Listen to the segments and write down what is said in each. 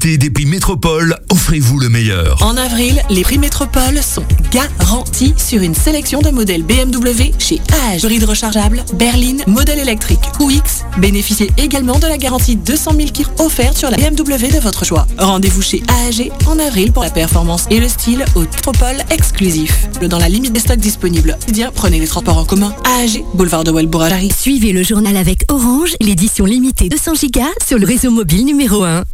illimité des prix Métropole, offrez-vous le meilleur. En avril, les prix Métropole sont garantis sur une sélection de modèles BMW chez AEG. Hybride rechargeable, berline, modèle électrique ou X. Bénéficiez également de la garantie 200 000 km offerte sur la BMW de votre choix. Rendez-vous chez AEG en avril pour la performance et le style au Métropole exclusif. Dans la limite des stocks disponibles. Bien, prenez les transports en commun. AEG, boulevard de Welbourg-Jarry. Suivez le journal avec Orange, l'édition limitée 200 Go sur le réseau mobile numéro 1.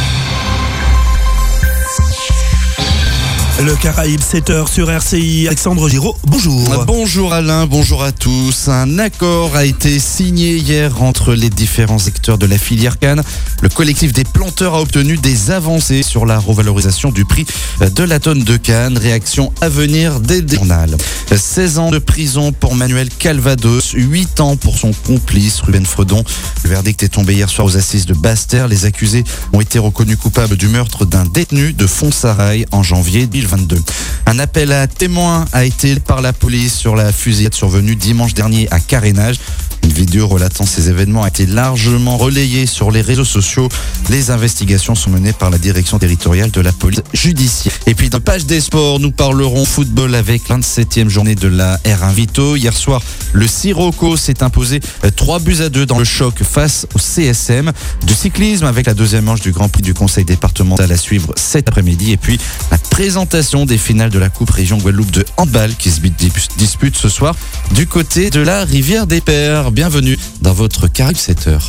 Le Caraïbe 7h sur RCI. Alexandre Giraud, bonjour. Bonjour Alain, bonjour à tous. Un accord a été signé hier entre les différents acteurs de la filière canne. Le collectif des planteurs a obtenu des avancées sur la revalorisation du prix de la tonne de canne. Réaction à venir dès le journal. 16 ans de prison pour Manuel Calvados, 8 ans pour son complice Ruben Fredon. Le verdict est tombé hier soir aux assises de Basse-Terre. Les accusés ont été reconnus coupables du meurtre d'un détenu de Fontsarail en janvier 2022. Un appel à témoins a été par la police sur la fusillade survenue dimanche dernier à Carénage. Une vidéo relatant ces événements a été largement relayée sur les réseaux sociaux. Les investigations sont menées par la direction territoriale de la police judiciaire. Et puis dans la page des sports, nous parlerons football avec la 27e journée de la R1 Vito. Hier soir, le Sirocco s'est imposé 3-2 dans le choc face au CSM. Du cyclisme avec la deuxième manche du Grand Prix du Conseil départemental à suivre cet après-midi. Et puis la présentation des finales de la Coupe Région Guadeloupe de handball qui se dispute ce soir du côté de la Rivière des Pères. Bienvenue dans votre Caraïbe 7h.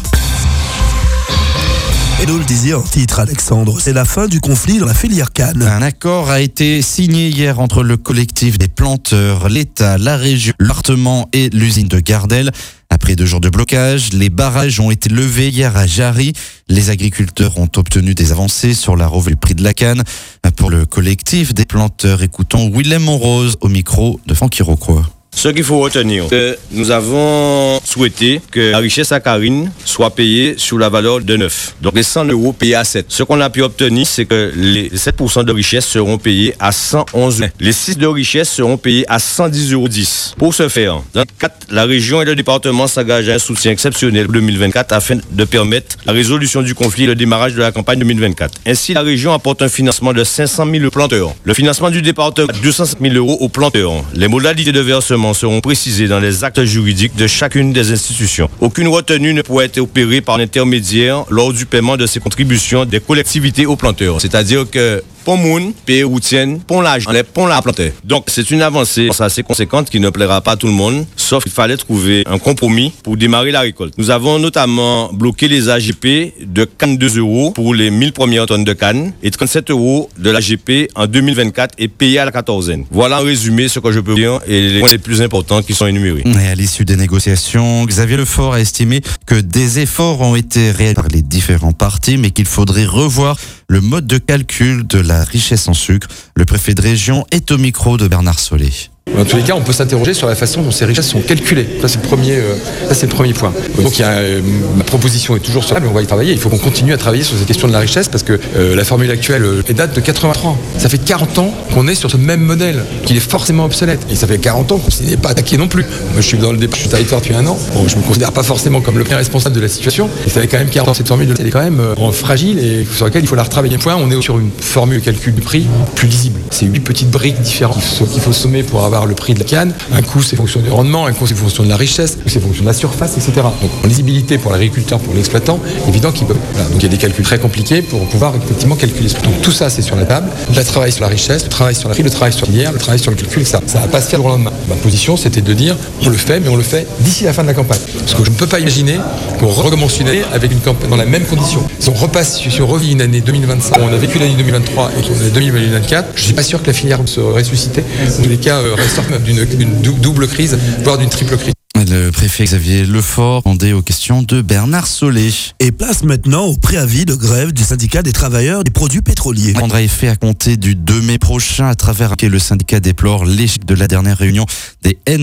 Et nous le disiez en titre, Alexandre, c'est la fin du conflit dans la filière canne. Un accord a été signé hier entre le collectif des planteurs, l'État, la région, le département et l'usine de Gardel. Après 2 jours de blocage, les barrages ont été levés hier à Jarry. Les agriculteurs ont obtenu des avancées sur la revue du prix de la canne. Pour le collectif des planteurs, écoutons Willem Monrose au micro de Francky Rocroi. Ce qu'il faut retenir, c'est que nous avons souhaité que la richesse saccharine soit payée sur la valeur de 9. Donc les 100 € payés à 7. Ce qu'on a pu obtenir, c'est que les 7% de richesse seront payés à 111 €. Les 6 de richesse seront payés à 110,10 €. Pour ce faire, dans le 4, la région et le département s'engagent à un soutien exceptionnel pour 2024 afin de permettre la résolution du conflit et le démarrage de la campagne 2024. Ainsi, la région apporte un financement de 500 000 € aux planteurs. Le financement du département, 205 000 € aux planteurs. Les modalités de versement seront précisés dans les actes juridiques de chacune des institutions. Aucune retenue ne pourra être opérée par l'intermédiaire lors du paiement de ces contributions des collectivités aux planteurs. C'est-à-dire que pour moun, payer ou tienne, pour l'argent, pour la planter. Donc c'est une avancée assez conséquente qui ne plaira pas à tout le monde, sauf qu'il fallait trouver un compromis pour démarrer la récolte. Nous avons notamment bloqué les AGP de 42 € pour les 1000 premières tonnes de canne et 37 € de l'AGP en 2024 et payé à la quatorzaine. Voilà en résumé ce que je peux dire et les points les plus importants qui sont énumérés. Et à l'issue des négociations, Xavier Lefort a estimé que des efforts ont été réalisés par les différents partis, mais qu'il faudrait revoir le mode de calcul de la richesse en sucre. Le préfet de région est au micro de Bernard Solé. Dans tous les cas, on peut s'interroger sur la façon dont ces richesses sont calculées. Ça, c'est le premier point. Donc, ma proposition est toujours sur la table, on va y travailler. Il faut qu'on continue à travailler sur cette question de la richesse parce que la formule actuelle date de 83 ans. Ça fait 40 ans qu'on est sur ce même modèle, qu'il est forcément obsolète. Et ça fait 40 ans qu'on n'est pas attaqué non plus. Moi, je suis dans le territoire depuis 1 an. Bon, je me considère pas forcément comme le premier responsable de la situation. Et ça fait quand même 40 ans. Cette formule, elle est quand même fragile et sur laquelle il faut la retravailler. Point, on est sur une formule de calcul du prix plus lisible. C'est 8 petites briques différentes qu'il faut sommer pour avoir le prix de la canne. Un coup, c'est fonction du rendement, un coup, c'est fonction de la richesse, c'est fonction de la surface, etc. Donc, en lisibilité pour l'agriculteur, pour l'exploitant, évident qu'il peut. Voilà. Donc, il y a des calculs très compliqués pour pouvoir effectivement calculer. Donc, tout ça, c'est sur la table. Le travail sur la richesse, le travail sur la prix, le travail sur la filière, le travail sur le calcul, etc. Ça va pas se faire au lendemain. Ma position, c'était de dire, on le fait, mais on le fait d'ici la fin de la campagne. Parce que je ne peux pas imaginer qu'on recommence une année avec une campagne dans la même condition. Si on repasse, si on revit une année 2025, on a vécu l'année 2023 et qu'on est 2024, je suis pas sûr que la filière se ressusciter. Dans tous les cas, reste d'une double crise, voire d'une triple crise. Le préfet Xavier Lefort répondait aux questions de Bernard Solé. Et place maintenant au préavis de grève du syndicat des travailleurs des produits pétroliers. Il prendra effet à compter du 2 mai prochain à travers lequel le syndicat déplore l'échec de la dernière réunion des